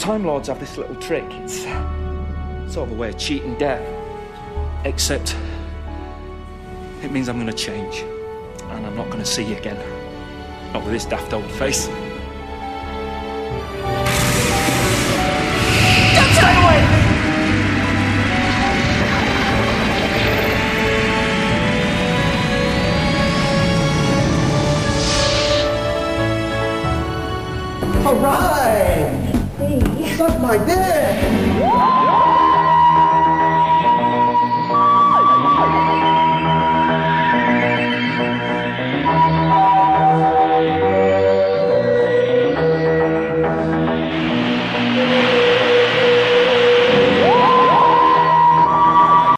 Time Lords have this little trick. It's sort of a way of cheating death. Except it means I'm going to change. And I'm not going to see you again. Not with this daft old face. Don't stay away! All right! Hey. Suck my dick!